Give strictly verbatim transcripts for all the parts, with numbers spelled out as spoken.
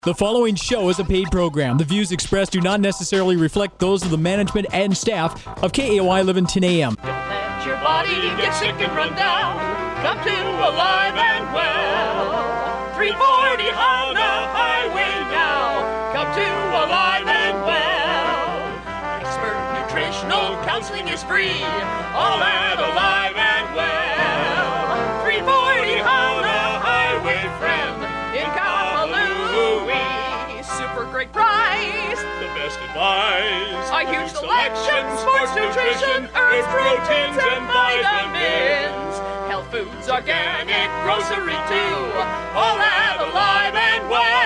The following show is a paid program. The views expressed do not necessarily reflect those of the management and staff of K A O I eleven ten A M. Don't let your body get sick and run down. Come to Alive and Well. three forty Honda Highway now. Come to Alive and Well. Expert nutritional counseling is free. All at Alive and Well. three forty Honda Highway, friend, in Kahului. Super great price. The best advice. A huge selection, sports nutrition, earth proteins and vitamins. Health foods, organic grocery too. All at Alive and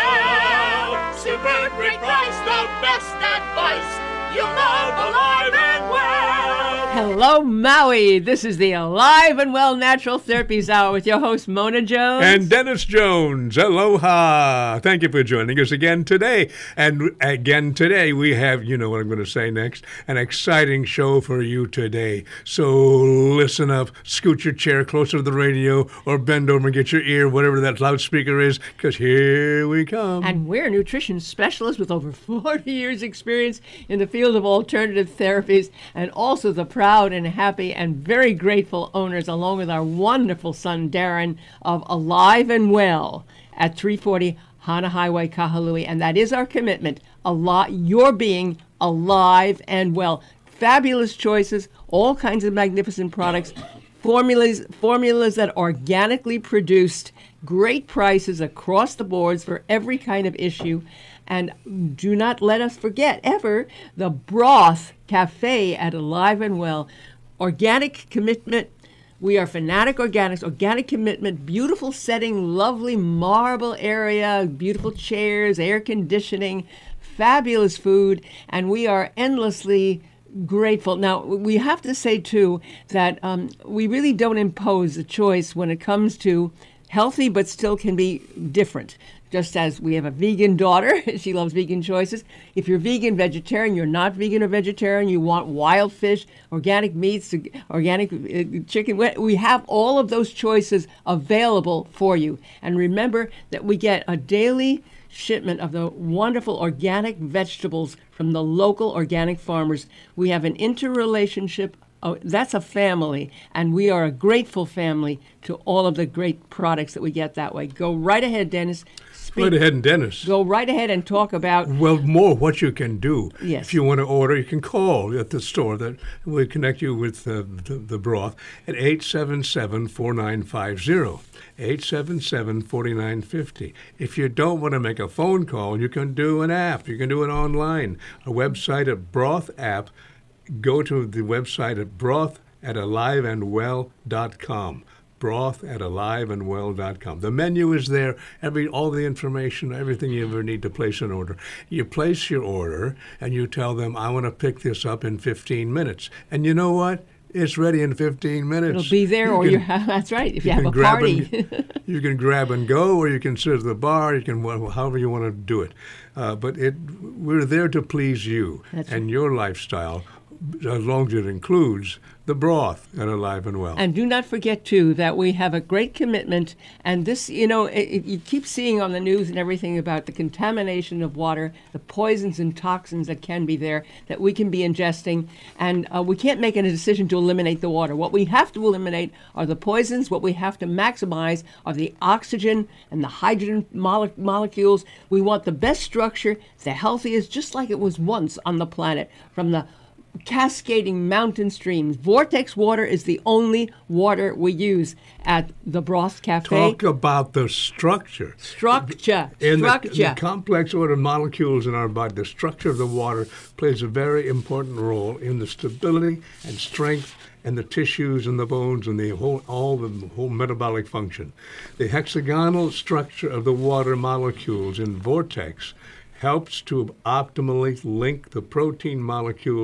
Well. Super great price, the best advice. You'll love Alive and Well. Hello, Maui. This is the Alive and Well Natural Therapies Hour with your host, Mona Jones. And Dennis Jones. Aloha. Thank you for joining us again today. And again today, we have, you know what I'm going to say next, an exciting show for you today. So listen up, scoot your chair closer to the radio, or bend over and get your ear, whatever that loudspeaker is, because here we come. And we're nutrition specialists with over forty years experience in the field of alternative therapies, and also the proud and happy and very grateful owners, along with our wonderful son, Darren, of Alive and Well at three forty Hana Highway, Kahului. And that is our commitment, a lot, your being alive and well. Fabulous choices, all kinds of magnificent products, formulas, formulas that are organically produced, great prices across the boards for every kind of issue. And do not let us forget, ever, the Broth Cafe at Alive and Well. Organic commitment. We are Fanatic Organics. Organic commitment. Beautiful setting. Lovely marble area. Beautiful chairs. Air conditioning. Fabulous food. And we are endlessly grateful. Now, we have to say, too, that um, we really don't impose a choice when it comes to healthy but still can be different. Just as we have a vegan daughter, she loves vegan choices. If you're vegan, vegetarian, you're not vegan or vegetarian, you want wild fish, organic meats, organic uh, chicken, we have all of those choices available for you. And remember that we get a daily shipment of the wonderful organic vegetables from the local organic farmers. We have an interrelationship. Oh, that's a family, and we are a grateful family to all of the great products that we get that way. Go right ahead, Dennis. Speak. Right ahead, Dennis. Go right ahead and talk about... Well, more what you can do. Yes. If you want to order, you can call at the store. That will connect you with uh, the, the broth at eight seven seven, four nine five zero. eight seven seven, four nine five zero. If you don't want to make a phone call, you can do an app. You can do it online. A website at Broth app. Go to the website at broth at alive and well dot com. broth at alive and well dot com. The menu is there, every all the information, everything you ever need to place an order. You place your order, and you tell them, I want to pick this up in fifteen minutes. And you know what? It's ready in fifteen minutes. It'll be there, you or can, you have, that's right, if you, you have a grab party. And, you can grab and go, or you can sit at the bar, you can, however you want to do it. Uh, but it, we're there to please you That's and right. your lifestyle, as long as it includes the broth at Alive and Well. And do not forget, too, that we have a great commitment. And this, you know, it, it, you keep seeing on the news and everything about the contamination of water, the poisons and toxins that can be there, that we can be ingesting. And uh, we can't make a decision to eliminate the water. What we have to eliminate are the poisons. What we have to maximize are the oxygen and the hydrogen mole- molecules. We want the best structure, the healthiest, just like it was once on the planet, from the cascading mountain streams. Vortex water is the only water we use at the Broth Cafe. Talk about the structure. Structure. In structure. the, the complex order molecules in our body, the structure of the water plays a very important role in the stability and strength and the tissues and the bones and the whole, all the whole metabolic function. The hexagonal structure of the water molecules in vortex helps to optimally link the protein molecules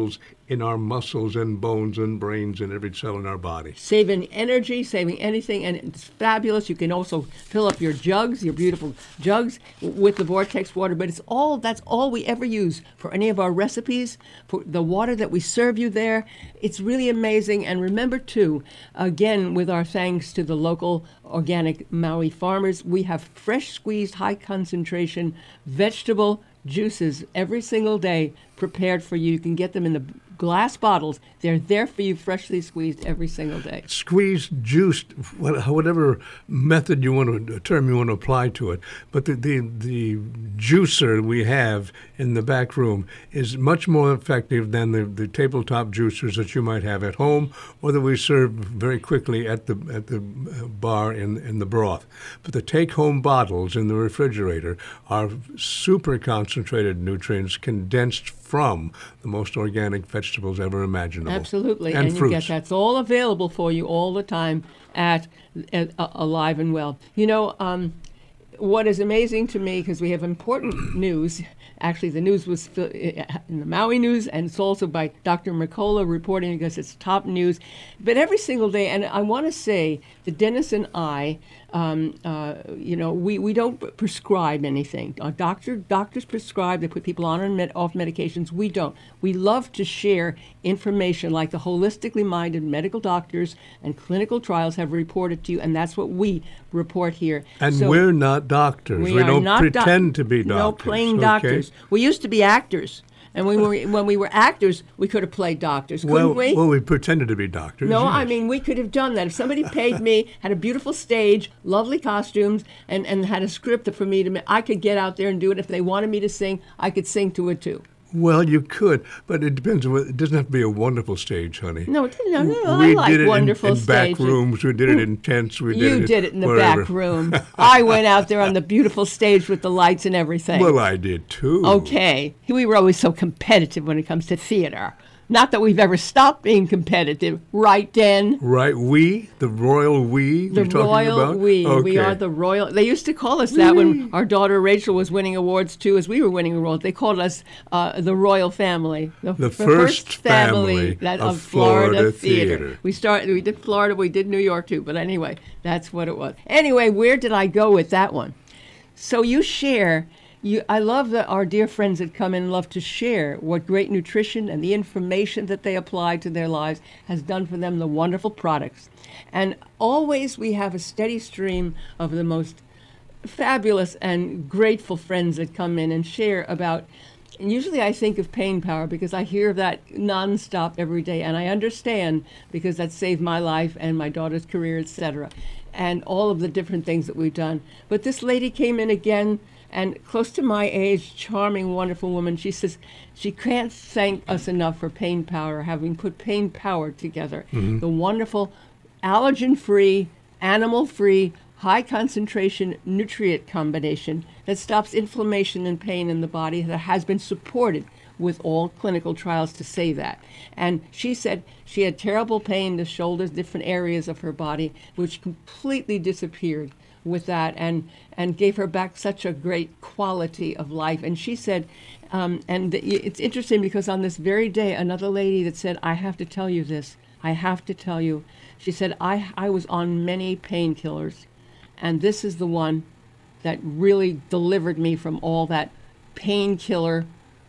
in our muscles and bones and brains and every cell in our body. Saving energy, saving anything, and it's fabulous. You can also fill up your jugs, your beautiful jugs, with the Vortex water. But it's all that's all we ever use for any of our recipes, for the water that we serve you there. It's really amazing. And remember, too, again, with our thanks to the local organic Maui farmers, we have fresh squeezed, high concentration vegetable juices every single day prepared for you. You can get them in the glass bottles. They're there for you, freshly squeezed every single day. Squeezed, juiced, whatever method you want to, term you want to apply to it. But the, the, the juicer we have in the back room is much more effective than the, the tabletop juicers that you might have at home or that we serve very quickly at the at the bar in, in the broth. But the take-home bottles in the refrigerator are super concentrated nutrients condensed from the most organic vegetables ever imaginable. Absolutely. And, and fruits. You get that's all available for you all the time at, at uh, Alive and Well. You know, um, what is amazing to me, because we have important news. Actually, the news was in the Maui News, and it's also by Doctor Mercola reporting because it's top news. But every single day, and I want to say that Dennis and I, um, uh, you know, we, we don't prescribe anything. Our doctor doctors prescribe. They put people on and med- off medications. We don't. We love to share information like the holistically minded medical doctors and clinical trials have reported to you, and that's what we report here. And So we're not doctors. we We are don't not doc- pretend to be doctors. No playing okay? doctors. We used to be actors, and when we were when we were actors, we could have played doctors, couldn't Well, we? well, we pretended to be doctors. No, yes. I mean, we could have done that. If somebody paid me, had a beautiful stage, lovely costumes, and, and had a script for me to, ma- I could get out there and do it. If they wanted me to sing, I could sing to it too. Well, you could, but it depends. on what- It doesn't have to be a wonderful stage, honey. No, it didn't- no, no, we I like did it wonderful in, in back stages. rooms. We did it in tents. We did You it did it in the wherever. back room. I went out there on the beautiful stage with the lights and everything. Well, I did too. Okay. We were always so competitive when it comes to theater. Not that we've ever stopped being competitive, right, Den? Right, we, the royal we. The you're talking royal about? we. Okay. We are the royal. They used to call us that when our daughter Rachel was winning awards too, as we were winning awards. They called us uh, the royal family, the, The f- first family that, of of Florida, Florida theater. theater. We started. We did Florida. We did New York too. But anyway, that's what it was. Anyway, where did I go with that one? So you share. You, I love that our dear friends that come in love to share what great nutrition and the information that they apply to their lives has done for them, the wonderful products. And always we have a steady stream of the most fabulous and grateful friends that come in and share about. And usually I think of Pain Power because I hear that nonstop every day, and I understand because that saved my life and my daughter's career, et cetera, and all of the different things that we've done. But this lady came in again, and close to my age, charming, wonderful woman. She says she can't thank us enough for Pain Power, having put Pain Power together. Mm-hmm. The wonderful allergen-free, animal-free, high-concentration nutrient combination that stops inflammation and pain in the body, that has been supported with all clinical trials to say that. And she said she had terrible pain in the shoulders, different areas of her body, which completely disappeared with that, and and gave her back such a great quality of life. And she said, um, and it's interesting because on this very day, another lady that said, I have to tell you this, I have to tell you. She said, I, I was on many painkillers, and this is the one that really delivered me from all that painkiller.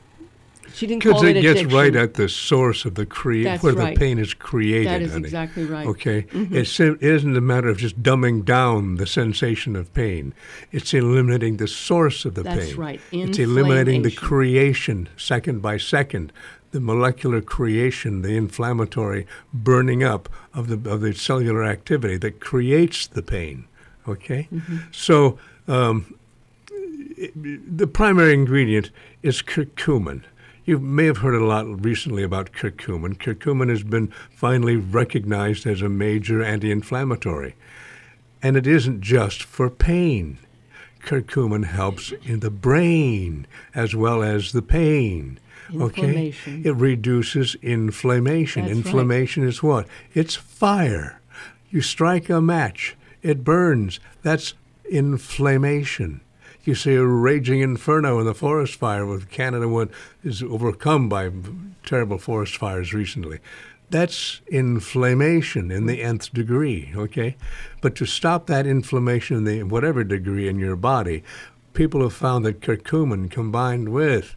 She didn't Because call it it gets addiction. right at the source of the crea- That's where right. the pain is created. That is honey. exactly right. Okay, Mm-hmm. it's, it isn't a matter of just dumbing down the sensation of pain. It's eliminating the source of the That's pain. right. It's eliminating the Inflammation. creation second by second, the molecular creation, the inflammatory burning up of the of the cellular activity that creates the pain. Okay, Mm-hmm. so um, it, the primary ingredient is curcumin. You may have heard a lot recently about curcumin. Curcumin has been finally recognized as a major anti-inflammatory. And it isn't just for pain. Curcumin helps in the brain as well as the pain. Okay? Inflammation. It reduces inflammation. That's right. Inflammation is what? It's fire. You strike a match, it burns. That's inflammation. You see a raging inferno in the forest fire with Canada one is overcome by terrible forest fires recently. That's inflammation in the nth degree, okay? But to stop that inflammation in the whatever degree in your body, people have found that curcumin combined with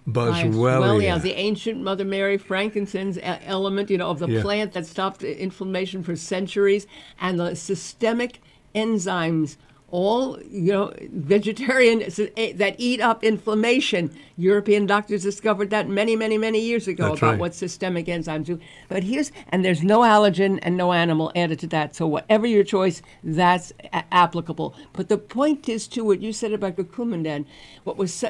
Boswellia, the ancient Mother Mary, frankincense element, you know, of the yeah. plant that stopped inflammation for centuries, and the systemic enzymes, all, you know, vegetarian, that eat up inflammation. European doctors discovered that many, many, many years ago That's about right. what systemic enzymes do. But here's, and there's no allergen and no animal added to that. So whatever your choice, that's a- applicable. But the point is, too, what you said about curcumin, Dan, what was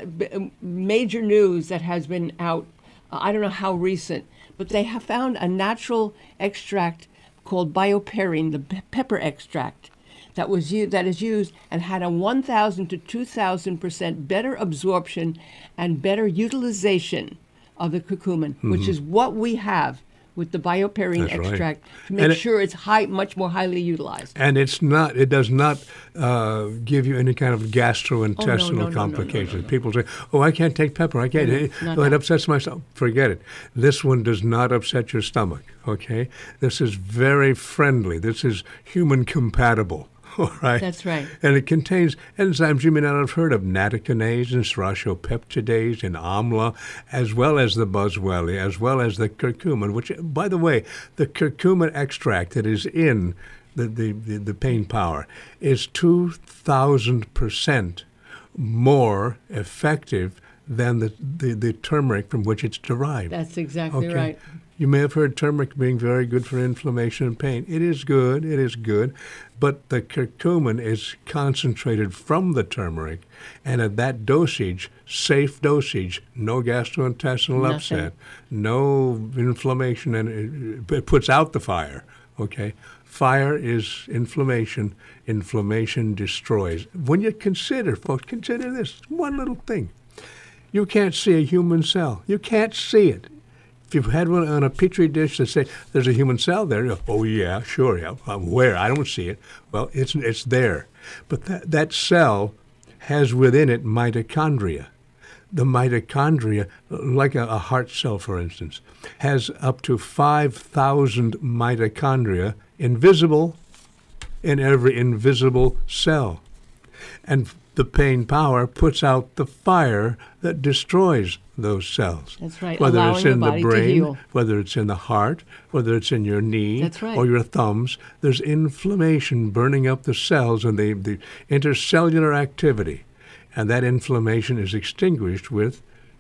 major news that has been out, uh, I don't know how recent, but they have found a natural extract called bioperine, the pe- pepper extract, that was u- that is used and had a one thousand to two thousand percent better absorption and better utilization of the curcumin, mm-hmm. which is what we have with the bioperine That's extract right. to make And it- sure it's high, much more highly utilized. And it's not, it does not uh, give you any kind of gastrointestinal no, no, no, complications. no, no, no. People say, oh, I can't take pepper. I can't. Mm, it, not oh, it that. upsets my stomach. Forget it. This one does not upset your stomach, okay? This is very friendly. This is human compatible. All right. That's right. And it contains enzymes you may not have heard of, nattokinase and serratiopeptidase and amla, as well as the boswellia, as well as the curcumin, which, by the way, the curcumin extract that is in the, the, the, the pain power is two thousand percent more effective than the, the, the turmeric from which it's derived. That's exactly Okay. right. You may have heard turmeric being very good for inflammation and pain. It is good, it is good, but the curcumin is concentrated from the turmeric, and at that dosage, safe dosage, no gastrointestinal Nothing. upset, no inflammation, and it, it puts out the fire, okay? Fire is inflammation. Inflammation destroys. When you consider, folks, consider this one little thing. You can't see a human cell. You can't see it. If you've had one on a petri dish that say there's a human cell there, you go, oh yeah, sure, yeah. Um, where? I don't see it. Well, it's it's there, but that that cell has within it mitochondria. The mitochondria, like a, a heart cell, for instance, has up to five thousand mitochondria, invisible in every invisible cell, and the pain power puts out the fire that destroys those cells. That's right, Whether allowing it's the in the body to brain, heal. whether it's in the heart, whether it's in your knee That's right. or your thumbs, there's inflammation burning up the cells and the, the intercellular activity. And that inflammation is extinguished with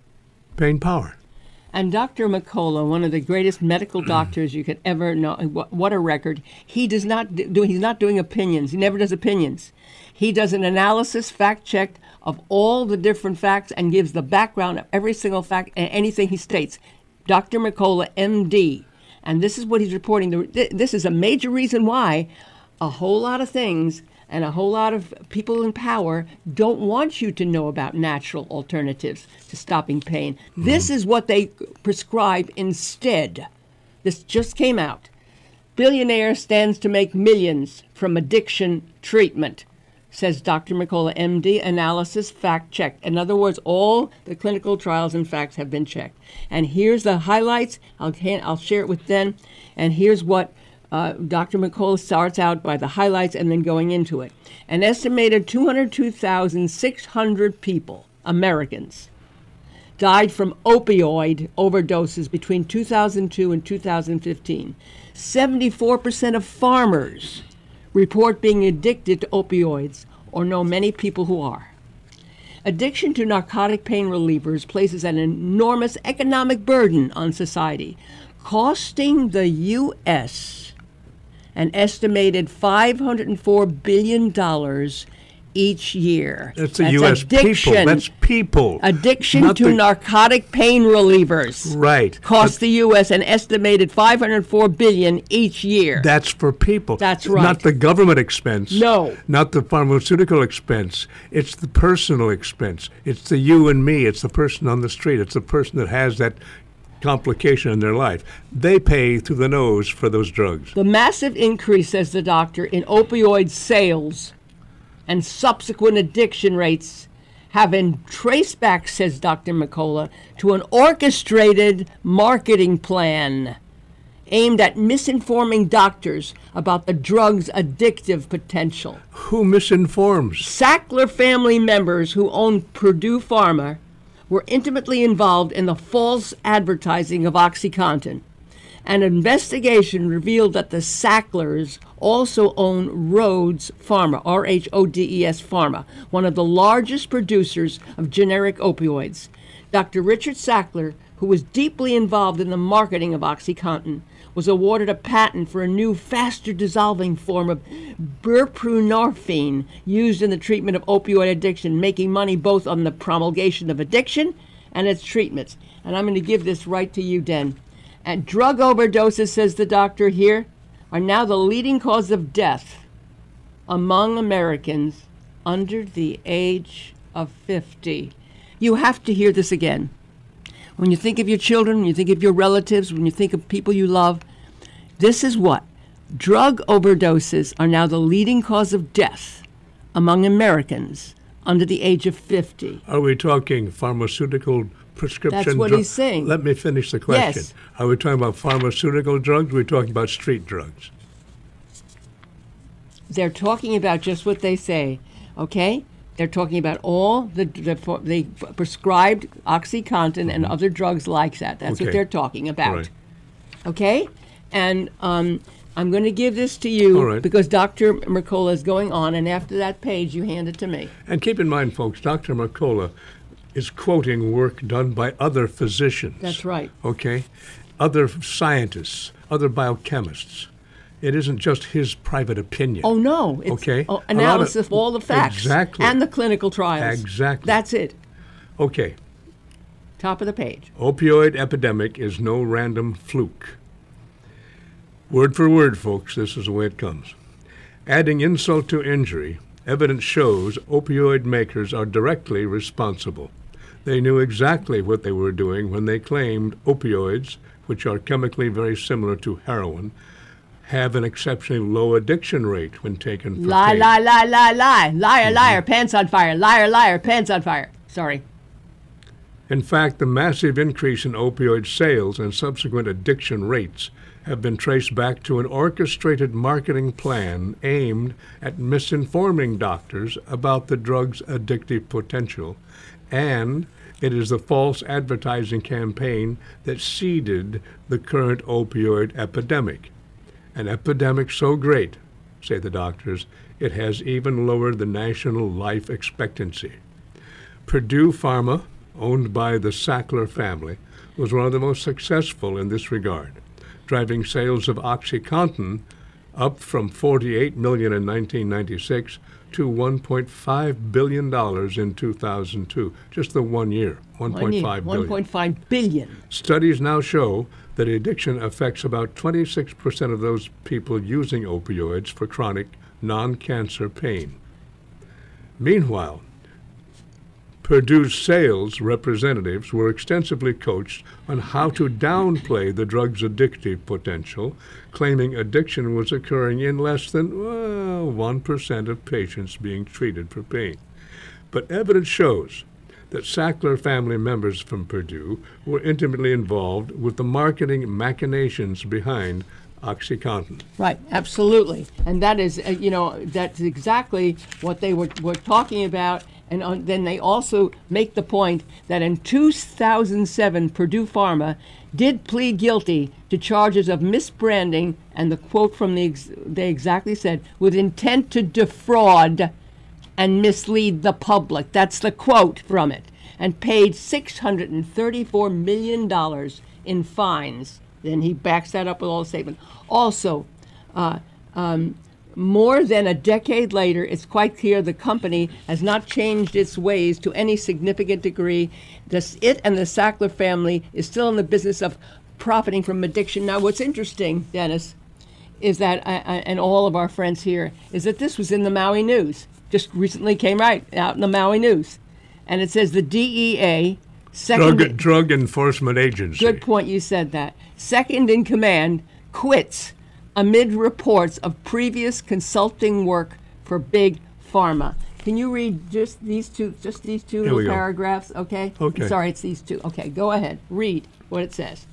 pain power. And Doctor McCullough, one of the greatest medical doctors you could ever know, what, what a record. He does not do, he's not doing opinions. He never does opinions. He does an analysis, fact check of all the different facts and gives the background of every single fact and anything he states. Doctor McCullough, M D. And this is what he's reporting. This is a major reason why a whole lot of things and a whole lot of people in power don't want you to know about natural alternatives to stopping pain. Mm-hmm. This is what they prescribe instead. This just came out. Billionaire stands to make millions from addiction treatment, says Doctor McCullough, M D. Analysis, fact checked. In other words, all the clinical trials and facts have been checked. And here's the highlights. I'll, I'll share it with them. And here's what Uh, Doctor McCullough starts out by the highlights and then going into it. An estimated two hundred two thousand six hundred people, Americans, died from opioid overdoses between two thousand two and two thousand fifteen. seventy-four percent of farmers report being addicted to opioids or know many people who are. Addiction to narcotic pain relievers places an enormous economic burden on society, costing the U S an estimated five hundred four billion dollars each year. That's the U S addiction. people. That's people. Addiction Not to the- narcotic pain relievers. Right. Cost the U S an estimated five hundred four billion dollars each year. That's for people. That's It's right. Not the government expense. No. Not the pharmaceutical expense. It's the personal expense. It's the you and me. It's the person on the street. It's the person that has that complication in their life. They pay through the nose for those drugs. The massive increase, says the doctor, in opioid sales and subsequent addiction rates have been traced back, says Doctor McCullough, to an orchestrated marketing plan aimed at misinforming doctors about the drug's addictive potential. Who misinforms? Sackler family members who own Purdue Pharma were intimately involved in the false advertising of OxyContin. An investigation revealed that the Sacklers also own Rhodes Pharma, R H O D E S Pharma, one of the largest producers of generic opioids. Doctor Richard Sackler, who was deeply involved in the marketing of OxyContin, was awarded a patent for a new, faster dissolving form of buprenorphine used in the treatment of opioid addiction, making money both on the promulgation of addiction and its treatments. And I'm going to give this right to you, Den. And drug overdoses, says the doctor here, are now the leading cause of death among Americans under the age of fifty. You have to hear this again. When you think of your children, when you think of your relatives, when you think of people you love, this is what? Drug overdoses are now the leading cause of death among Americans under the age of fifty. Are we talking pharmaceutical prescription? That's what dru- he's saying. Let me finish the question. Yes. Are we talking about pharmaceutical drugs? Or are we talking about street drugs? They're talking about just what they say, okay? They're talking about all the, the, the prescribed OxyContin and other drugs like that. That's Okay. what they're talking about. Right. Okay? And um, I'm going to give this to you All right. because Doctor Mercola is going on, and after that page, you hand it to me. And keep in mind, folks, Doctor Mercola is quoting work done by other physicians. That's right. Okay? Other scientists, other biochemists. It isn't just his private opinion. Oh, no. It's Okay. oh, A lot analysis of- of all the facts. Exactly. And the clinical trials. Exactly. That's it. Okay. Top of the page. Opioid epidemic is no random fluke. Word for word, folks, this is the way it comes. Adding insult to injury, evidence shows opioid makers are directly responsible. They knew exactly what they were doing when they claimed opioids, which are chemically very similar to heroin, have an exceptionally low addiction rate when taken for Lie, pain. lie, lie, lie, lie. Liar, liar, pants on fire. Liar, liar, pants on fire. Sorry. In fact, the massive increase in opioid sales and subsequent addiction rates have been traced back to an orchestrated marketing plan aimed at misinforming doctors about the drug's addictive potential, and it is the false advertising campaign that seeded the current opioid epidemic. An epidemic so great, say the doctors, it has even lowered the national life expectancy. Purdue Pharma, owned by the Sackler family, was one of the most successful in this regard, driving sales of OxyContin up from forty-eight million dollars in nineteen ninety-six to one point five billion dollars in two thousand two, just the one year, one point five billion dollars. one point five billion dollars. Studies now show that addiction affects about twenty-six percent of those people using opioids for chronic non-cancer pain. Meanwhile, Purdue's sales representatives were extensively coached on how to downplay the drug's addictive potential, claiming addiction was occurring in less than well, one percent of patients being treated for pain. But evidence shows that Sackler family members from Purdue were intimately involved with the marketing machinations behind OxyContin. Right, absolutely. And that is, uh, you know, that's exactly what they were, were talking about. And uh, then they also make the point that in two thousand seven, Purdue Pharma did plead guilty to charges of misbranding, and the quote from the, ex- they exactly said, with intent to defraud and mislead the public. That's the quote from it. And paid six hundred thirty-four million dollars in fines. Then he backs that up with all the statement. Also, uh, um, more than a decade later, it's quite clear the company has not changed its ways to any significant degree. This, it and the Sackler family is still in the business of profiting from addiction. Now, what's interesting, Dennis, is that, I, I, and all of our friends here, is that this was in the Maui News. Just recently came right out in the Maui News. And it says the D E A, second... Drug, Drug Enforcement Agency. Good point, you said that. Second in command quits amid reports of previous consulting work for Big Pharma. Can you read just these two, just these two Here we little go. paragraphs? Okay. Okay. Sorry, it's these two. Okay, go ahead. Read what it says.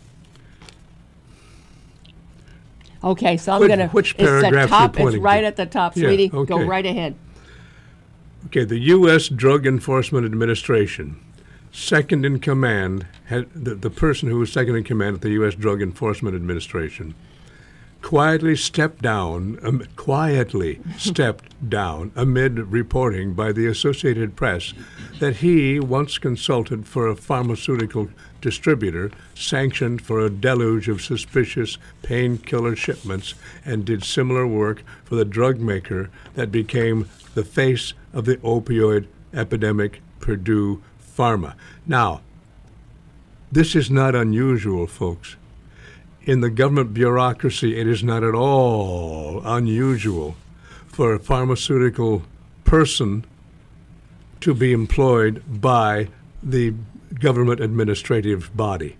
Okay, so I'm Which- gonna. which it's the paragraph you top. It's pointing right to? at the top, Yeah, sweetie. Go okay. right ahead. Okay, the U S Drug Enforcement Administration, second in command, had, the, the person who was second in command at the U S Drug Enforcement Administration, quietly stepped down, um, quietly stepped down amid reporting by the Associated Press that he once consulted for a pharmaceutical distributor sanctioned for a deluge of suspicious painkiller shipments and did similar work for the drug maker that became the face of the opioid epidemic, Purdue Pharma. Now, this is not unusual, folks. In the government bureaucracy, it is not at all unusual for a pharmaceutical person to be employed by the government administrative body.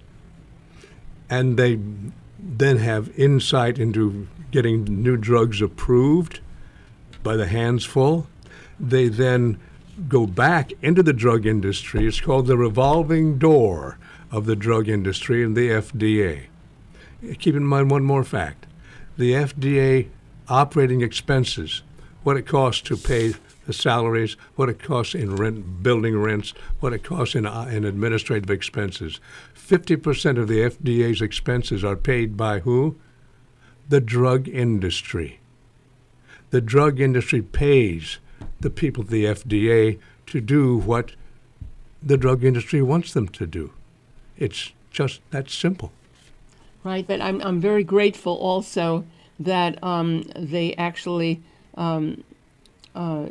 And they then have insight into getting new drugs approved by the handsful. They then go back into the drug industry. It's called the revolving door of the drug industry and the F D A. Keep in mind one more fact. The F D A operating expenses, what it costs to pay the salaries, what it costs in rent, building rents, what it costs in, uh, in administrative expenses. fifty percent of the F D A's expenses are paid by who? The drug industry. The drug industry pays the people at the F D A to do what the drug industry wants them to do. It's just that simple. Right, but I'm I'm very grateful also that um, they actually um, uh,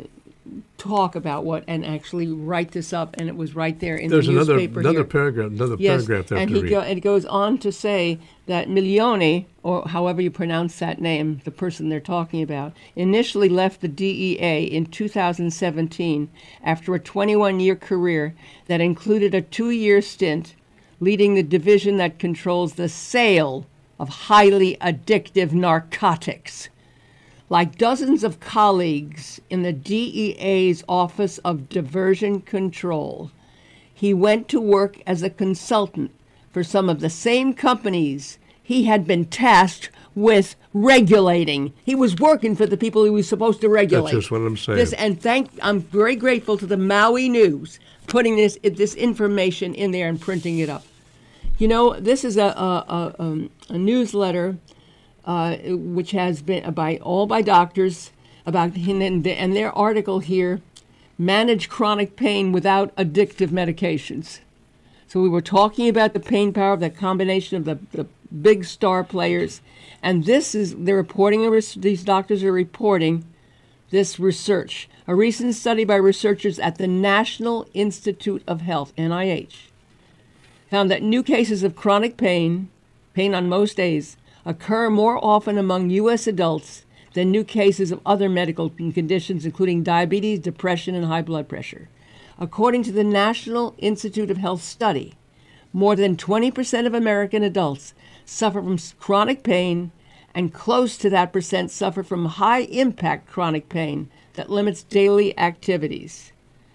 talk about what and actually write this up, and it was right there in There's the another newspaper another here. paragraph, another Yes, paragraph there and to he read. go, it goes on to say that Milioni, or however you pronounce that name, the person they're talking about, initially left the D E A in two thousand seventeen after a twenty-one-year career that included a two-year stint leading the division that controls the sale of highly addictive narcotics. Like dozens of colleagues in the D E A's Office of Diversion Control, he went to work as a consultant for some of the same companies he had been tasked with regulating. He was working for the people he was supposed to regulate. That's just what I'm saying. This, and thank, I'm very grateful to the Maui News putting this this information in there and printing it up. You know, this is a a, a, um, a newsletter uh, which has been by all by doctors about and, and their article here, manage chronic pain without addictive medications. So we were talking about the pain power of that combination of the, the big star players, and this is they're reporting. These doctors are reporting this research. A recent study by researchers at the National Institute of Health, N I H, found that new cases of chronic pain, pain on most days, occur more often among U S adults than new cases of other medical conditions, including diabetes, depression, and high blood pressure. According to the National Institute of Health study, more than twenty percent of American adults suffer from chronic pain, and close to that percent suffer from high-impact chronic pain that limits daily activities.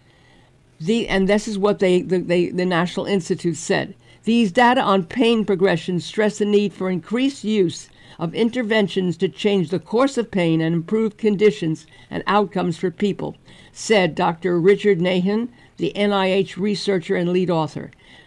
The, and this is what they, the, they, the National Institute said. These data on pain progression stress the need for increased use of interventions to change the course of pain and improve conditions and outcomes for people, said Doctor Richard Nahan, the N I H researcher and lead author.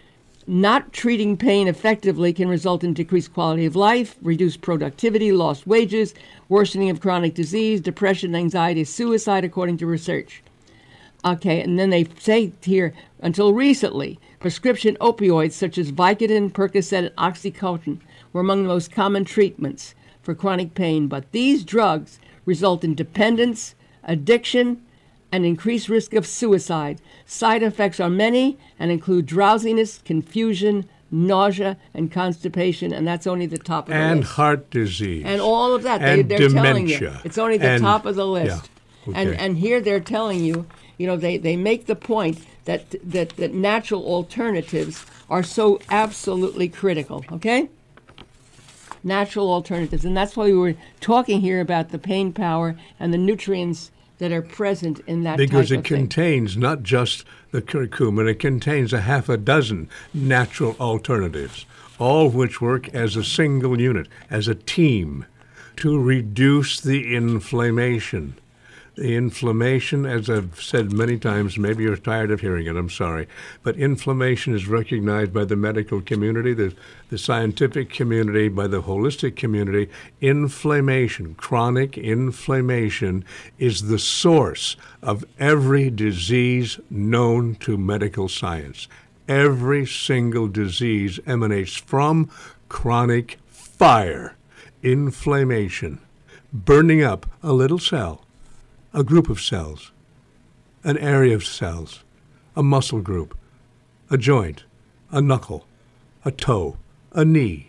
Not treating pain effectively can result in decreased quality of life, reduced productivity, lost wages, worsening of chronic disease, depression, anxiety, suicide, according to research. Okay, and then they say here, until recently, prescription opioids such as Vicodin, Percocet, and Oxycontin were among the most common treatments for chronic pain, but these drugs result in dependence, addiction, and increased risk of suicide. Side effects are many and include drowsiness, confusion, nausea, and constipation, and that's only the top of the and list. heart disease. And all of that, and they, they're telling dementia. you. It's only the And- top of the list. yeah, And okay. and here they're telling you, you know, they, they make the point that, that, that natural alternatives are so absolutely critical, okay? Natural alternatives. And that's why we were talking here about the pain power and the nutrients that are present in that because type it of thing. contains not just the curcumin, it contains a half a dozen natural alternatives, all of which work as a single unit, as a team, to reduce the inflammation. The inflammation, as I've said many times, maybe you're tired of hearing it, I'm sorry, but inflammation is recognized by the medical community, the, the scientific community, by the holistic community. Inflammation, chronic inflammation, is the source of every disease known to medical science. Every single disease emanates from chronic fire, inflammation, burning up a little cell, a group of cells, an area of cells, a muscle group, a joint, a knuckle, a toe, a knee.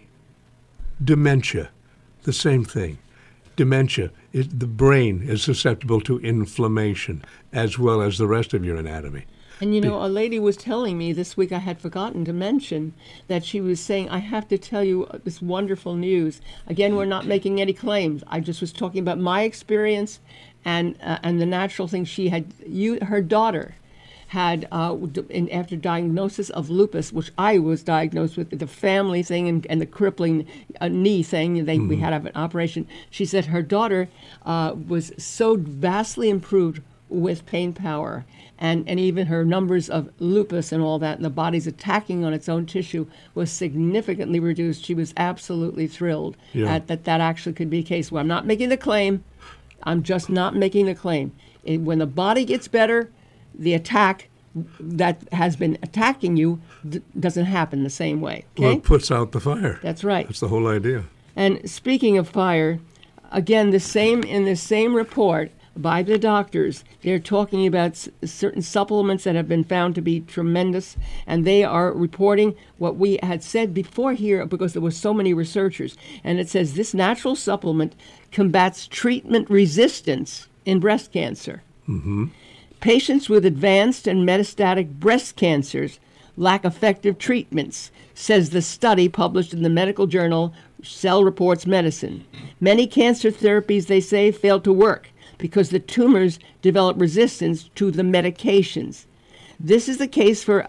Dementia, the same thing. Dementia, is, the brain is susceptible to inflammation as well as the rest of your anatomy. And you know, a lady was telling me this week, I had forgotten to mention, that she was saying, I have to tell you this wonderful news. Again, we're not making any claims. I just was talking about my experience and uh, and the natural things she had. You, her daughter had, uh, d- in, after diagnosis of lupus, which I was diagnosed with, the family thing and, and the crippling uh, knee thing, they, mm-hmm. we had to have an operation. She said her daughter uh, was so vastly improved with pain power, and, and even her numbers of lupus and all that, and the body's attacking on its own tissue was significantly reduced. She was absolutely thrilled yeah. at that that actually could be a case. Well, I'm not making the claim. I'm just not making the claim. It, when the body gets better, the attack that has been attacking you d- doesn't happen the same way. Okay? Well, it puts out the fire. That's right. That's the whole idea. And speaking of fire, again, the same in the same report by the doctors, they're talking about s- certain supplements that have been found to be tremendous, and they are reporting what we had said before here because there were so many researchers. And it says this natural supplement combats treatment resistance in breast cancer. Mm-hmm. Patients with advanced and metastatic breast cancers lack effective treatments, says the study published in the medical journal Cell Reports Medicine. Many cancer therapies, they say, fail to work because the tumors develop resistance to the medications. This is the case for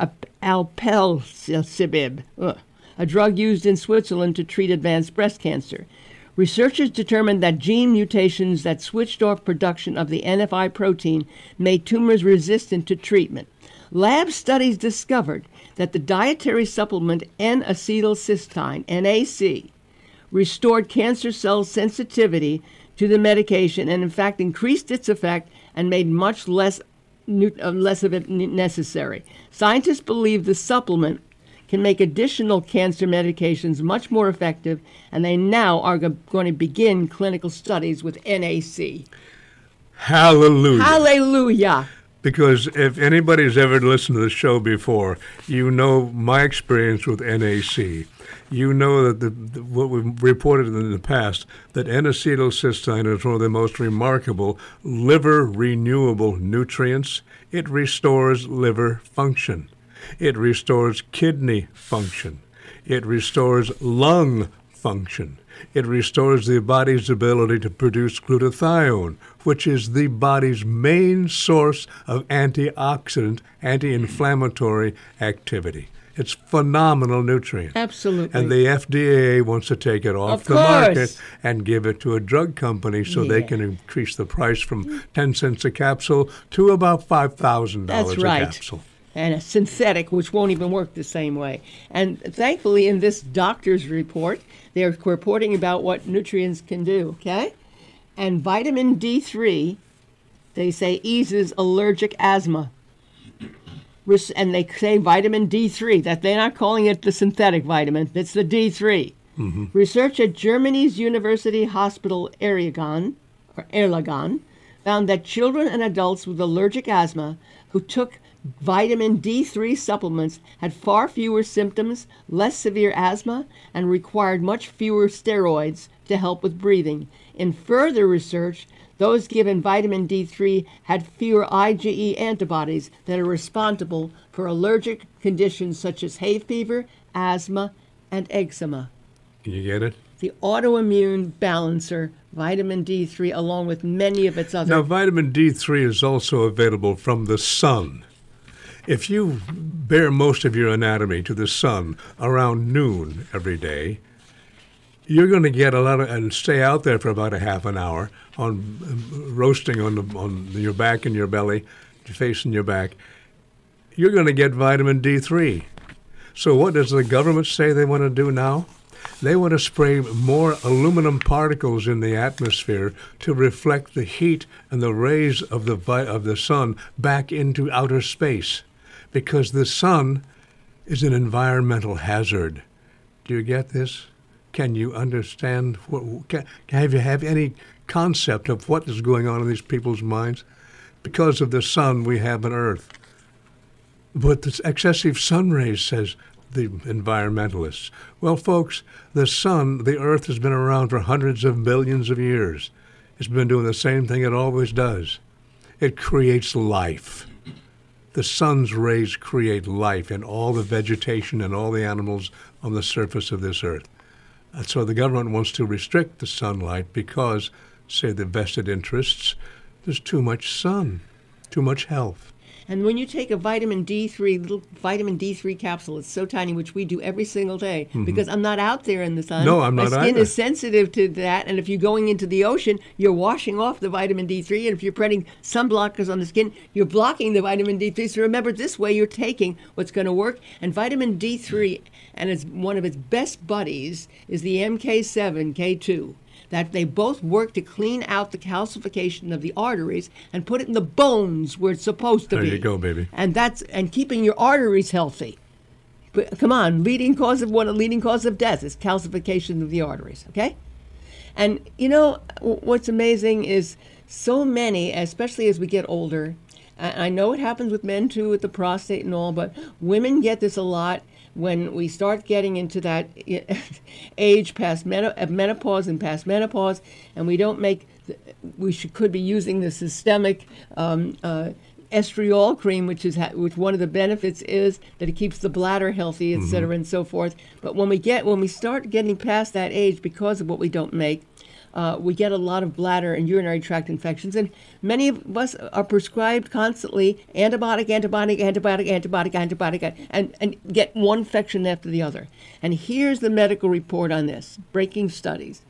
alpelisib, a drug used in Switzerland to treat advanced breast cancer. Researchers determined that gene mutations that switched off production of the N F I protein made tumors resistant to treatment. Lab studies discovered that the dietary supplement N-acetylcysteine, N A C, restored cancer cell sensitivity to the medication and in fact increased its effect and made much less uh, less of it necessary. Scientists believe the supplement can make additional cancer medications much more effective, and they now are go- going to begin clinical studies with N A C. Hallelujah. Hallelujah. Because if anybody's ever listened to the show before, you know my experience with N A C. You know that the, the, what we've reported in the past, that N-acetylcysteine is one of the most remarkable liver renewable nutrients. It restores liver function. It restores kidney function. It restores lung function. It restores the body's ability to produce glutathione, which is the body's main source of antioxidant, anti-inflammatory activity. It's phenomenal nutrient. Absolutely. And the F D A wants to take it off Of the course. market and give it to a drug company so they Yeah. can increase the price from ten cents a capsule to about five thousand dollars That's right. a capsule. And a synthetic, which won't even work the same way. And thankfully, in this doctor's report, they're reporting about what nutrients can do, okay? And vitamin D three, they say, eases allergic asthma. Res- And they say vitamin D three, that they're not calling it the synthetic vitamin, it's the D three. Mm-hmm. Research at Germany's University Hospital Erlangen, or Erlangen found that children and adults with allergic asthma who took vitamin D three supplements had far fewer symptoms, less severe asthma, and required much fewer steroids to help with breathing. In further research, those given vitamin D three had fewer IgE antibodies that are responsible for allergic conditions such as hay fever, asthma, and eczema. Can you get it? the autoimmune balancer, vitamin D three, along with many of its other... Now, vitamin D three is also available from the sun. If you bear most of your anatomy to the sun around noon every day, you're going to get a lot of, and stay out there for about a half an hour on um, roasting on the, on your back and your belly, facing your back, you're going to get vitamin D three. So what does the government say they want to do now? They want to spray more aluminum particles in the atmosphere to reflect the heat and the rays of the vi- of the sun back into outer space, because the sun is an environmental hazard. Do you get this? Can you understand? What, can, have you have any concept of what is going on in these people's minds? Because of the sun, we have an Earth. But the excessive sun rays, says the environmentalists. Well, folks, the sun, the Earth, has been around for hundreds of millions of years. It's been doing the same thing it always does. It creates life. The sun's rays create life in all the vegetation and all the animals on the surface of this Earth. And so the government wants to restrict the sunlight because, say the vested interests, there's too much sun, too much health. And when you take a vitamin D three, little vitamin D three capsule, it's so tiny, which we do every single day, mm-hmm. because I'm not out there in the sun. No, I'm My not skin either. is sensitive to that, and if you're going into the ocean, you're washing off the vitamin D three, and if you're putting sun blockers on the skin, you're blocking the vitamin D three. So remember, this way you're taking what's going to work. And vitamin D three, and it's one of its best buddies, is the M K seven K two. That they both work to clean out the calcification of the arteries and put it in the bones where it's supposed to there be. There you go, baby. And that's and keeping your arteries healthy. But come on, leading cause of one, a leading cause of death is calcification of the arteries. Okay, and you know what's amazing is so many, especially as we get older. I know it happens with men too, with the prostate and all, but women get this a lot. When we start getting into that age past menopause and past menopause, and we don't make, we should could be using the systemic um, uh, estriol cream, which is ha- which one of the benefits is that it keeps the bladder healthy, et cetera, mm-hmm. and so forth. But when we get when we start getting past that age, because of what we don't make, Uh, we get a lot of bladder and urinary tract infections, and many of us are prescribed constantly antibiotic, antibiotic, antibiotic, antibiotic, antibiotic, and, and get one infection after the other. And here's the medical report on this, breaking studies.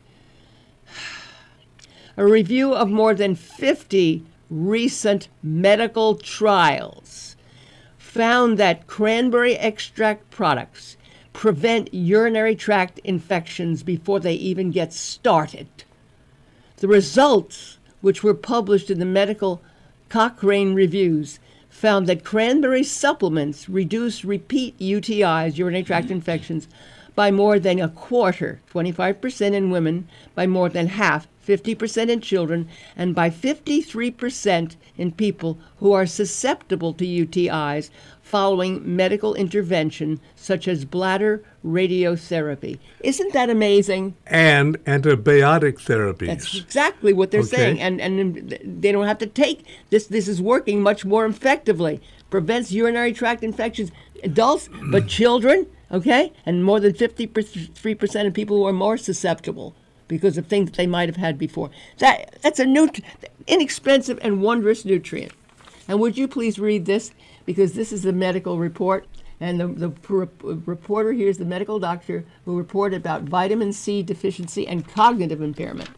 A review of more than fifty recent medical trials found that cranberry extract products prevent urinary tract infections before they even get started. The results, which were published in the medical Cochrane reviews, found that cranberry supplements reduce repeat U T Is, urinary tract infections, by more than a quarter, twenty-five percent in women, by more than half, fifty percent in children, and by fifty-three percent in people who are susceptible to U T Is following medical intervention such as bladder radiotherapy. Isn't that amazing? And antibiotic therapies. That's exactly what they're okay. saying. And and they don't have to take this. This is working much more effectively. Prevents urinary tract infections, adults, but children, okay? And more than fifty-three percent of people who are more susceptible because of things that they might have had before. That That's a nut- inexpensive and wondrous nutrient. And would you please read this? Because this is the medical report. And the, the p- reporter here is the medical doctor who reported about vitamin C deficiency and cognitive impairment.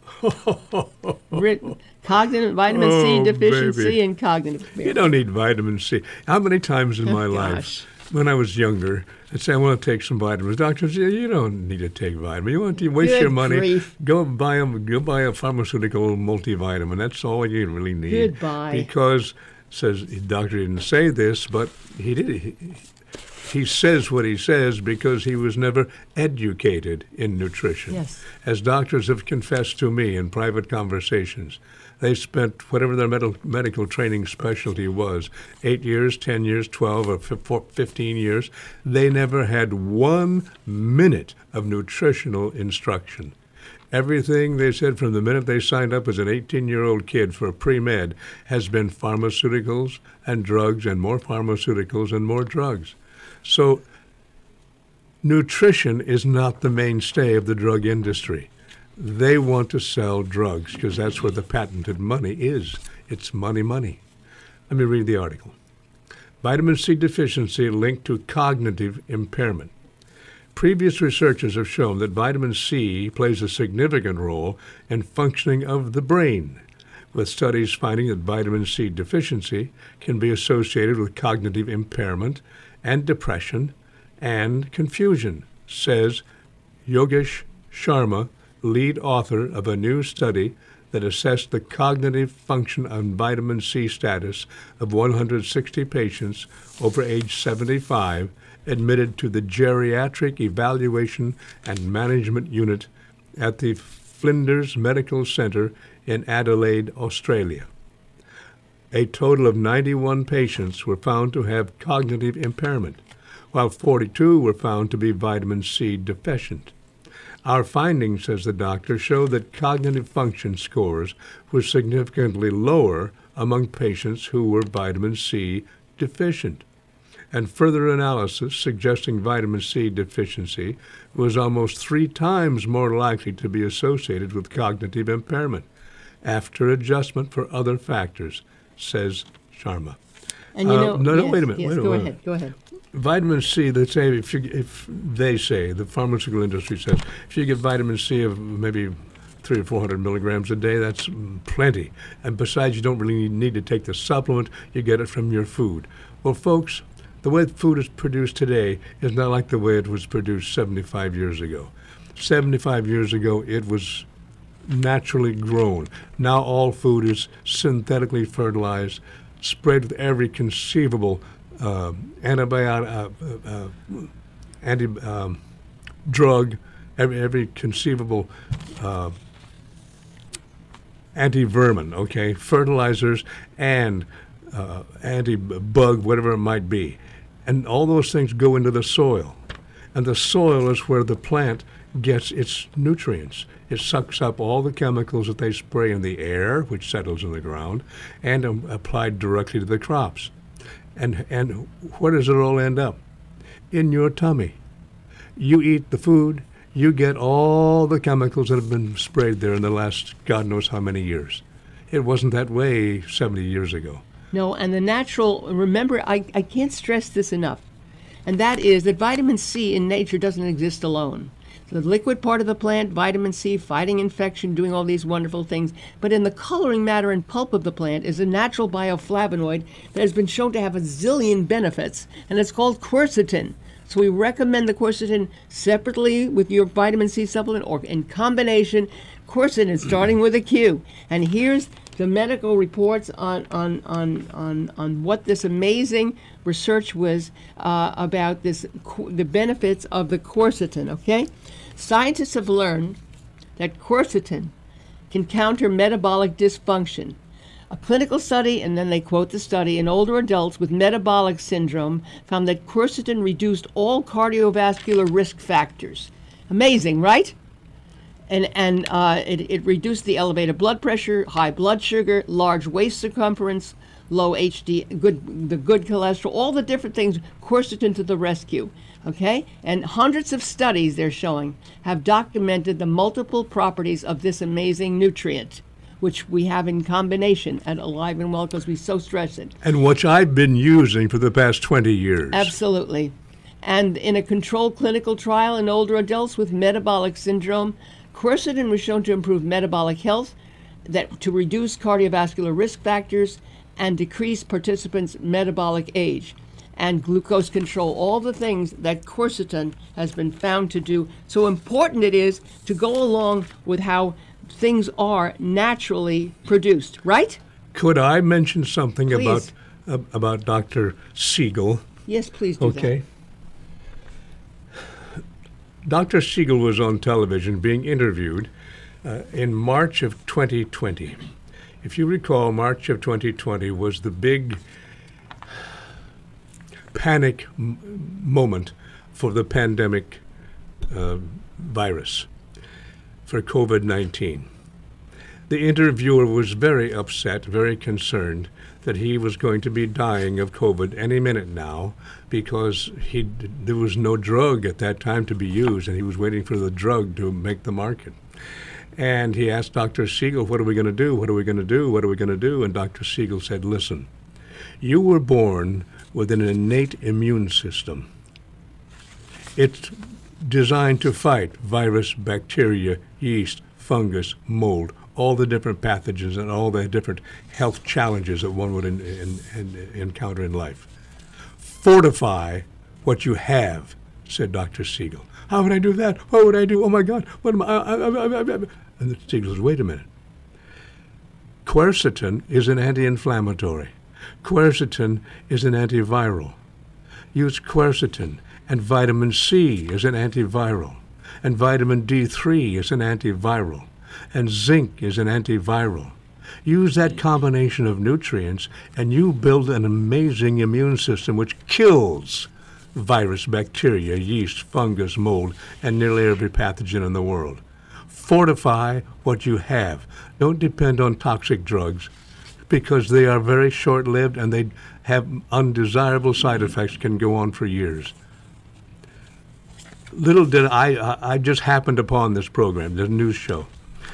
Written, cognitive vitamin oh, C deficiency baby. and cognitive impairment. You don't need vitamin C. How many times in Oh, my gosh. life, when I was younger, I'd say, I want to take some vitamins. Doctor said, you don't need to take vitamins. You want to waste Good your money. grief. Go buy a, go buy a pharmaceutical multivitamin. That's all you really need. Goodbye. Because, says the doctor didn't say this, but he did. He, he says what he says because he was never educated in nutrition. Yes. As doctors have confessed to me in private conversations, they spent whatever their medical, medical training specialty was, eight years, ten years, twelve, or fifteen years. They never had one minute of nutritional instruction. Everything, they said, from the minute they signed up as an eighteen-year-old kid for pre-med has been pharmaceuticals and drugs and more pharmaceuticals and more drugs. So nutrition is not the mainstay of the drug industry. They want to sell drugs because that's where the patented money is. It's money, money. Let me read the article. Vitamin C deficiency linked to cognitive impairment. Previous researchers have shown that vitamin C plays a significant role in functioning of the brain, with studies finding that vitamin C deficiency can be associated with cognitive impairment and depression and confusion, says Yogesh Sharma, lead author of a new study that assessed the cognitive function and vitamin C status of one hundred sixty patients over age seventy-five admitted to the Geriatric Evaluation and Management Unit at the Flinders Medical Centre in Adelaide, Australia. A total of ninety-one patients were found to have cognitive impairment, while forty-two were found to be vitamin C deficient. Our findings, says the doctor, show that cognitive function scores were significantly lower among patients who were vitamin C deficient. And further analysis suggesting vitamin C deficiency was almost three times more likely to be associated with cognitive impairment after adjustment for other factors, says Sharma. And you know, uh, no, no, yes, wait a minute. Yes, wait a go minute. ahead. Go ahead. Vitamin C, they say, if, you, if they say, the pharmaceutical industry says, if you get vitamin C of maybe three or four hundred milligrams a day, that's plenty. And besides, you don't really need to take the supplement. You get it from your food. Well, folks, the way food is produced today is not like the way it was produced seventy-five years ago. seventy-five years ago, it was naturally grown. Now all food is synthetically fertilized, sprayed with every conceivable uh, antibiotic, uh, uh, anti um, drug, every, every conceivable uh, anti-vermin, okay, fertilizers and uh, anti-bug, whatever it might be. And all those things go into the soil. And the soil is where the plant gets its nutrients. It sucks up all the chemicals that they spray in the air, which settles in the ground, and um, applied directly to the crops. And, and where does it all end up? In your tummy. You eat the food, you get all the chemicals that have been sprayed there in the last God knows how many years. It wasn't that way seventy years ago. No, and the natural, remember, I, I can't stress this enough, and that is that vitamin C in nature doesn't exist alone. The liquid part of the plant, vitamin C, fighting infection, doing all these wonderful things. But in the coloring matter and pulp of the plant is a natural bioflavonoid that has been shown to have a zillion benefits, and it's called quercetin. So we recommend the quercetin separately with your vitamin C supplement or in combination. Quercetin is starting with a Q. And here's the medical reports on, on, on, on, on what this amazing research was uh, about this, the benefits of the quercetin, okay? Scientists have learned that quercetin can counter metabolic dysfunction. A clinical study, and then they quote the study, in older adults with metabolic syndrome found that quercetin reduced all cardiovascular risk factors. Amazing, right? And, and uh, it, it reduced the elevated blood pressure, high blood sugar, large waist circumference, low H D, good, the good cholesterol, all the different things, quercetin to the rescue, okay? And hundreds of studies, they're showing, have documented the multiple properties of this amazing nutrient, which we have in combination at Alive and Well because we so stress it. And which I've been using for the past twenty years. Absolutely. And in a controlled clinical trial in older adults with metabolic syndrome, quercetin was shown to improve metabolic health, that to reduce cardiovascular risk factors, and decrease participants' metabolic age, and glucose control, all the things that quercetin has been found to do. So important it is to go along with how things are naturally produced, right? Could I mention something Please. about uh, about Doctor Siegel? Yes, please do Okay. Doctor Siegel was on television being interviewed uh, in March of twenty twenty. If you recall, March of twenty twenty was the big panic m- moment for the pandemic uh, virus, for COVID nineteen. The interviewer was very upset, very concerned that he was going to be dying of COVID any minute now because he there was no drug at that time to be used, and he was waiting for the drug to make the market. And he asked Doctor Siegel, what are we going to do? What are we going to do? What are we going to do? And Doctor Siegel said, listen, you were born with an innate immune system. It's designed to fight virus, bacteria, yeast, fungus, mold, all the different pathogens and all the different health challenges that one would in, in, in, encounter in life. Fortify what you have, said Doctor Siegel. How would I do that? What would I do? Oh, my God. What am I? I, I, I, I, I. And the Siegel says, wait a minute. Quercetin is an anti-inflammatory. Quercetin is an antiviral. Use quercetin. And vitamin C is an antiviral. And vitamin D three is an antiviral. And zinc is an antiviral. Use that combination of nutrients and you build an amazing immune system which kills virus, bacteria, yeast, fungus, mold, and nearly every pathogen in the world. Fortify what you have. Don't depend on toxic drugs because they are very short-lived and they have undesirable side effects, can go on for years. Little did I, I just happened upon this program, this news show.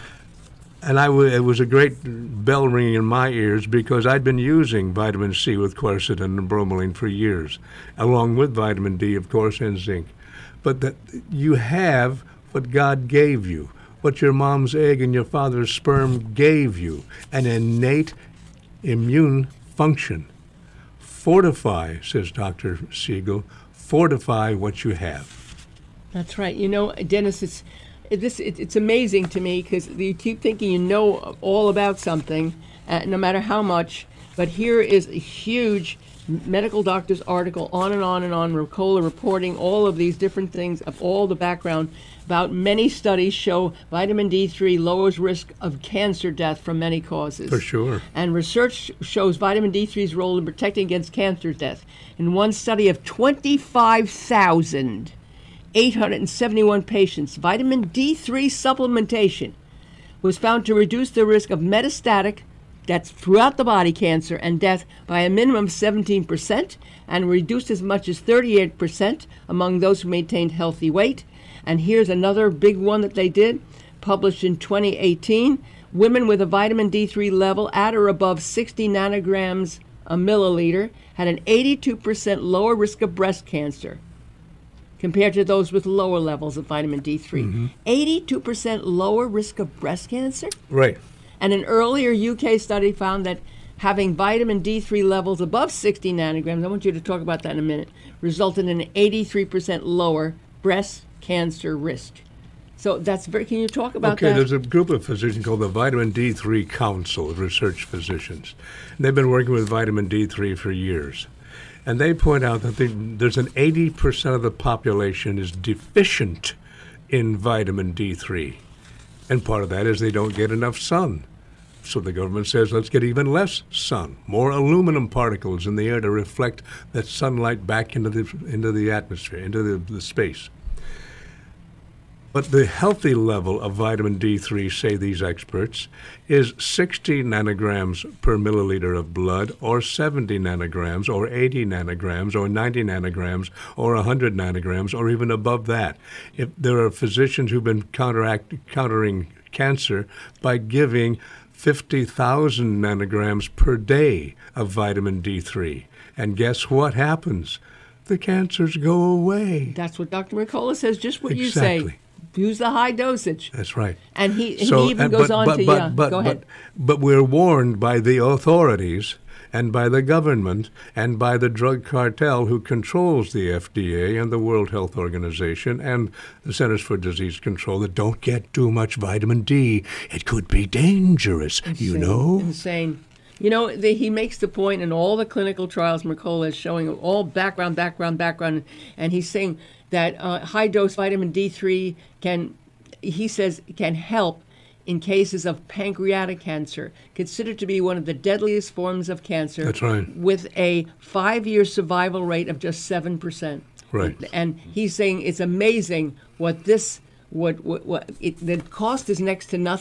And I w- it was a great bell ringing in my ears because I'd been using vitamin C with quercetin and bromelain for years, along with vitamin D, of course, and zinc. But that you have what God gave you, what your mom's egg and your father's sperm gave you, an innate immune function. Fortify, says Doctor Siegel, fortify what you have. That's right. You know, Dennis, it's this. It, it's amazing to me because you keep thinking you know all about something, uh, no matter how much. But here is a huge medical doctor's article on and on and on, Mercola reporting all of these different things of all the background about many studies show vitamin D three lowers risk of cancer death from many causes. For sure. And research shows vitamin D three's role in protecting against cancer death. In one study of twenty-five thousand eight hundred seventy-one patients, vitamin D three supplementation was found to reduce the risk of metastatic, that's throughout the body, cancer and death by a minimum of seventeen percent and reduced as much as thirty-eight percent among those who maintained healthy weight. And here's another big one that they did, published in twenty eighteen. Women with a vitamin D three level at or above sixty nanograms a milliliter had an eighty-two percent lower risk of breast cancer compared to those with lower levels of vitamin D three. Mm-hmm. eighty-two percent lower risk of breast cancer? Right. And an earlier U K study found that having vitamin D three levels above sixty nanograms, I want you to talk about that in a minute, resulted in an eighty-three percent lower breast cancer risk. So that's very, can you talk about okay, that? Okay, there's a group of physicians called the Vitamin D three Council of Research Physicians. And they've been working with vitamin D three for years. And they point out that they, there's an eighty percent of the population is deficient in vitamin D three. And part of that is they don't get enough sun. So the government says, let's get even less sun, more aluminum particles in the air to reflect that sunlight back into the into the atmosphere, into the, the space. But the healthy level of vitamin D three, say these experts, is sixty nanograms per milliliter of blood, or seventy nanograms, or eighty nanograms, or ninety nanograms, or one hundred nanograms, or even above that. If there are physicians who've been counteract, countering cancer by giving fifty thousand nanograms per day of vitamin D three. And guess what happens? The cancers go away. That's what Doctor Mercola says, just what Exactly. you say. Use the high dosage. That's right. And he, and So, he even and- goes but, on but, to, but, yeah, but, go ahead. But, but we're warned by the authorities and by the government and by the drug cartel who controls the F D A and the World Health Organization and the Centers for Disease Control that don't get too much vitamin D. It could be dangerous, you Insane. know? Insane. You know, the, he makes the point in all the clinical trials Mercola is showing all background, background, background, and he's saying that uh, high-dose vitamin D three can, he says, can help in cases of pancreatic cancer, considered to be one of the deadliest forms of cancer. That's right. With a five-year survival rate of just seven percent. Right. And he's saying it's amazing what this, what, what, what it, the cost is next to nothing,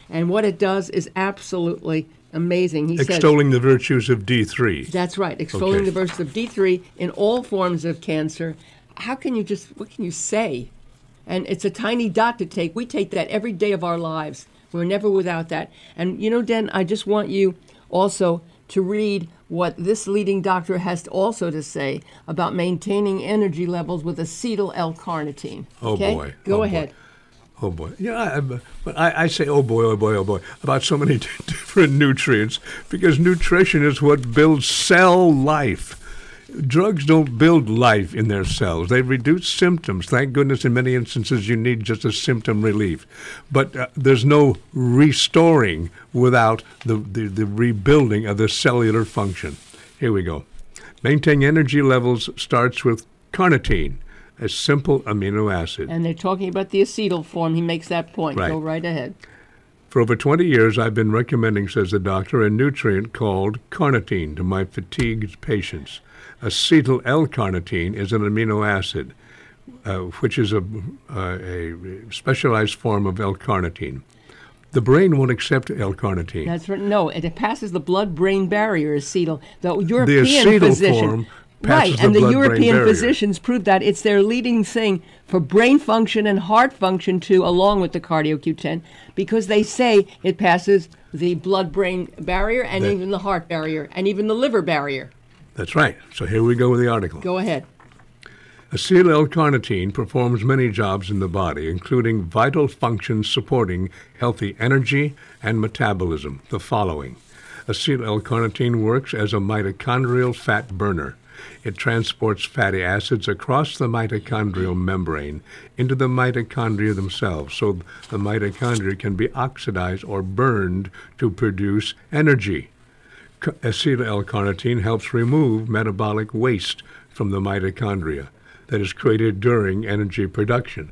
And what it does is absolutely amazing. He Extolling says, the virtues of D three. That's right, extolling Okay. the virtues of D three in all forms of cancer. How can you just, what can you say? And it's a tiny dot to take. We take that every day of our lives. We're never without that. And you know, Den, I just want you also to read what this leading doctor has also to say about maintaining energy levels with acetyl L-carnitine. Oh, Okay? boy. Go Oh, boy. ahead. Oh boy, yeah, I, but I, I say, oh boy, oh boy, oh boy, about so many different nutrients, because nutrition is what builds cell life. Drugs don't build life in their cells. They reduce symptoms. Thank goodness in many instances you need just a symptom relief. But uh, there's no restoring without the, the, the rebuilding of the cellular function. Here we go. Maintaining energy levels starts with carnitine, a simple amino acid. And they're talking about the acetyl form. He makes that point. Right. Go right ahead. For over twenty years, I've been recommending, says the doctor, a nutrient called carnitine to my fatigued patients. Acetyl L-carnitine is an amino acid, uh, which is a, uh, a specialized form of L-carnitine. The brain won't accept L-carnitine. That's right. No, it passes the blood-brain barrier, acetyl. The European the acetyl physician. form passes Right, the and the blood-brain European barrier. physicians prove that it's their leading thing for brain function and heart function too, along with the cardio Q ten, because they say it passes the blood-brain barrier and That- even the heart barrier and even the liver barrier. That's right. So here we go with the article. Go ahead. Acetyl L-carnitine performs many jobs in the body, including vital functions supporting healthy energy and metabolism. The following. Acetyl L-carnitine works as a mitochondrial fat burner. It transports fatty acids across the mitochondrial membrane into the mitochondria themselves, so the mitochondria can be oxidized or burned to produce energy. C- Acetyl L-carnitine helps remove metabolic waste from the mitochondria that is created during energy production.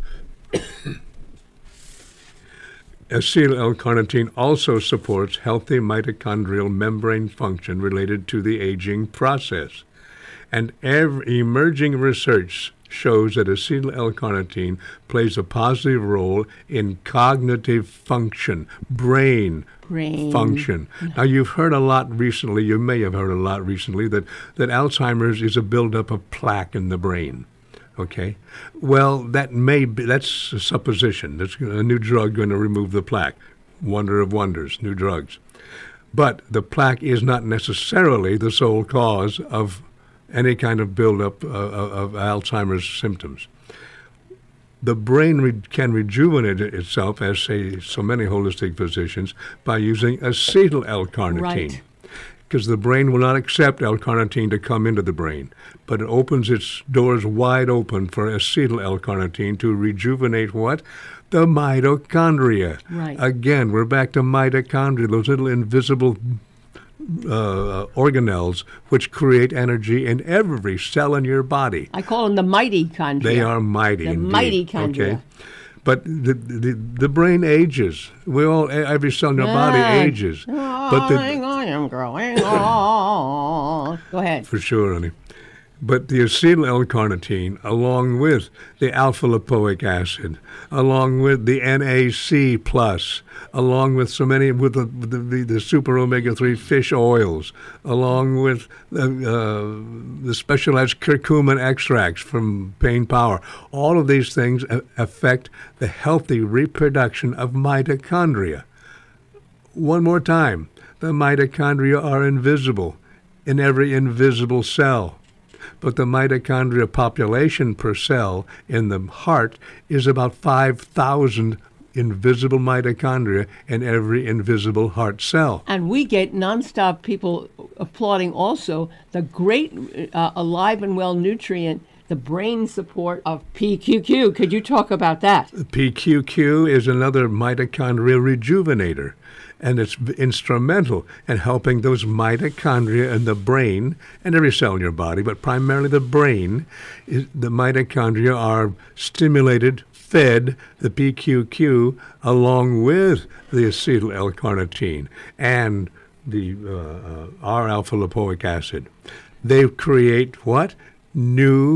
Acetyl L-carnitine also supports healthy mitochondrial membrane function related to the aging process. And every emerging research shows that acetyl L-carnitine plays a positive role in cognitive function, brain, Brain. function. Now, you've heard a lot recently, you may have heard a lot recently, that, that Alzheimer's is a buildup of plaque in the brain. Okay? Well, that may be, that's a supposition. There's a new drug going to remove the plaque. Wonder of wonders, new drugs. But the plaque is not necessarily the sole cause of any kind of buildup uh, of Alzheimer's symptoms. The brain re- can rejuvenate itself, as say so many holistic physicians, by using acetyl L-carnitine. Right. Because the brain will not accept L-carnitine to come into the brain, but it opens its doors wide open for acetyl L-carnitine to rejuvenate what? The mitochondria. Right. Again, we're back to mitochondria, those little invisible uh, organelles which create energy in every cell in your body. I call them the mitochondria. They are mighty The indeed. mitochondria. Okay? But the, the the brain ages. We all every cell in your body Yeah. ages. But the, I am growing old. Go ahead. for sure, honey. But the acetyl L-carnitine, along with the alpha-lipoic acid, along with the N A C plus, along with so many, with the, the, the, the super omega three fish oils, along with the, uh, the specialized curcumin extracts from Pain Power, all of these things a- affect the healthy reproduction of mitochondria. One more time, the mitochondria are invisible in every invisible cell. But the mitochondria population per cell in the heart is about five thousand invisible mitochondria in every invisible heart cell. And we get nonstop people applauding also the great uh, alive and well nutrient, the brain support of P Q Q. Could you talk about that? P Q Q is another mitochondrial rejuvenator, and it's v- instrumental in helping those mitochondria in the brain and every cell in your body, but primarily the brain. Is, the mitochondria are stimulated, fed the P Q Q along with the acetyl L-carnitine and the uh, uh, R-alpha lipoic acid. They create what? New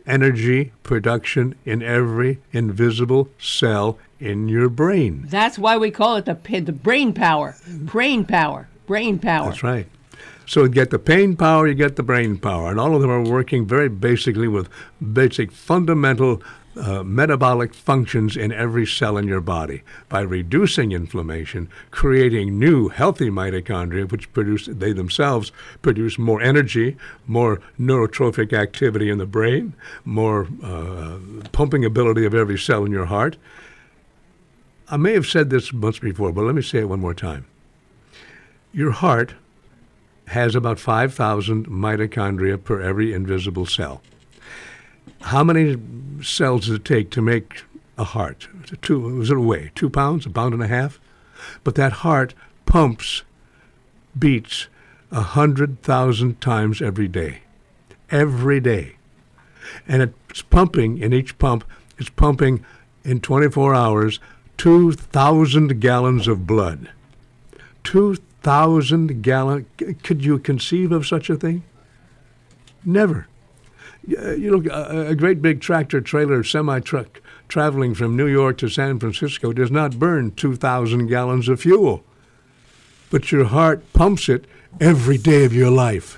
energy production in every invisible cell in your brain. That's why we call it the p- the brain power. Brain power. Brain power. That's right. So you get the pain power, you get the brain power, and all of them are working very basically with basic fundamental uh, metabolic functions in every cell in your body by reducing inflammation, creating new healthy mitochondria, which produce, they themselves produce more energy, more neurotrophic activity in the brain, more uh, pumping ability of every cell in your heart. I may have said this once before, but let me say it one more time. Your heart has about five thousand mitochondria per every invisible cell. How many cells does it take to make a heart? Two, what does it weigh? Two pounds, a pound and a half? But that heart pumps, beats a hundred thousand times every day. Every day. And it's pumping, in each pump, it's pumping in twenty-four hours, two thousand gallons of blood. two thousand gallons. Could you conceive of such a thing? Never. You know, a, a great big tractor trailer semi-truck traveling from New York to San Francisco does not burn two thousand gallons of fuel. But your heart pumps it every day of your life.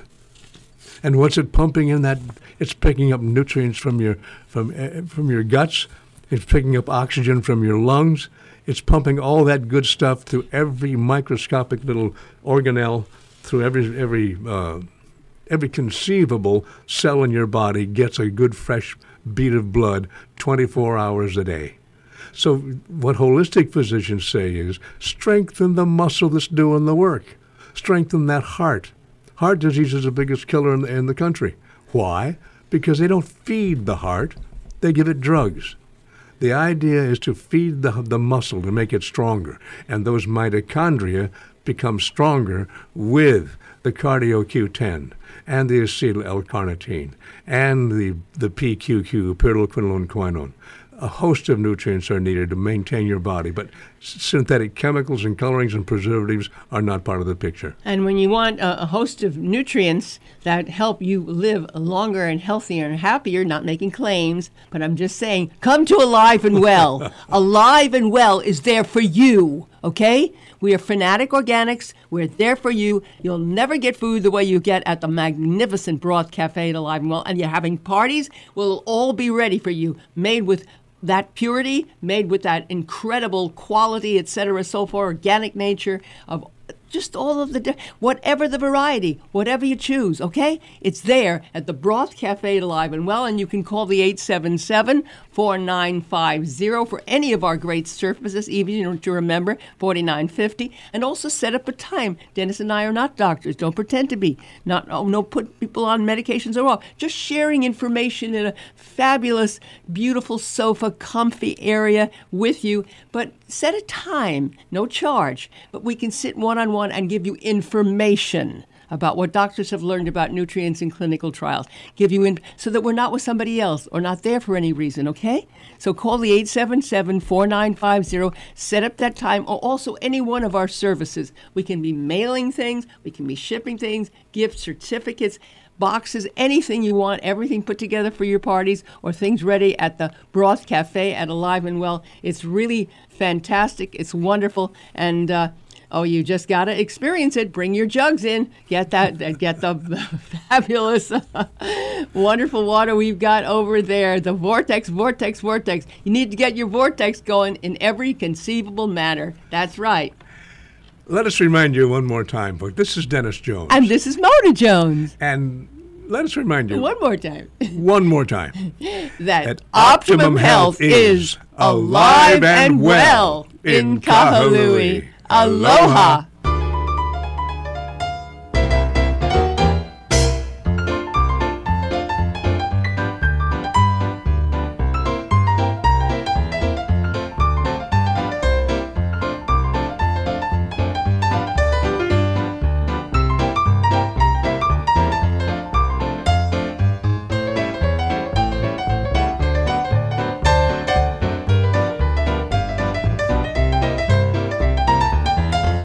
And what's it pumping in that? It's picking up nutrients from your from uh, from your guts. It's picking up oxygen from your lungs. It's pumping all that good stuff through every microscopic little organelle, through every every uh, every conceivable cell in your body gets a good fresh beat of blood twenty-four hours a day. So what holistic physicians say is strengthen the muscle that's doing the work. Strengthen that heart. Heart disease is the biggest killer in the, in the country. Why? Because they don't feed the heart. They give it drugs. The idea is to feed the, the muscle to make it stronger. And those mitochondria become stronger with the cardio Q ten and the acetyl L-carnitine and the, the P Q Q, pyridinoquinone quinone. A host of nutrients are needed to maintain your body, but synthetic chemicals and colorings and preservatives are not part of the picture. And when you want a, a host of nutrients that help you live longer and healthier and happier, not making claims, but I'm just saying, come to Alive and Well. Alive and Well is there for you, okay? We are Fanatic Organics. We're there for you. You'll never get food the way you get at the magnificent Broth Cafe at Alive and Well. And you're having parties, will all be ready for you, made with that purity, made with that incredible quality, et cetera, so far, organic nature of just all of the, whatever the variety, whatever you choose, okay? It's there at the Broth Cafe at Alive and Well, and you can call the eight seven seven, four nine five zero for any of our great services, even to remember, forty-nine fifty, and also set up a time. Dennis and I are not doctors. Don't pretend to be. Not oh, no put people on medications or all. Just sharing information in a fabulous, beautiful sofa, comfy area with you, but set a time, no charge, but we can sit one-on-one and give you information about what doctors have learned about nutrients in clinical trials, give you in so that we're not with somebody else or not there for any reason, okay? So call the eight seven seven, four nine five zero, set up that time, or also any one of our services. We can be mailing things, we can be shipping things, gift certificates, boxes, anything you want, everything put together for your parties or things ready at the Broth Cafe at Alive and Well. It's really fantastic. It's wonderful. And, uh, oh, you just got to experience it. Bring your jugs in. Get that, get the fabulous, wonderful water we've got over there. The Vortex, Vortex, Vortex. You need to get your Vortex going in every conceivable manner. That's right. Let us remind you one more time, folks. This is Dennis Jones. And this is Mona Jones. And let us remind you. One more time. One more time. that, that Optimum, Optimum Health is alive and well in Kahului. Aloha.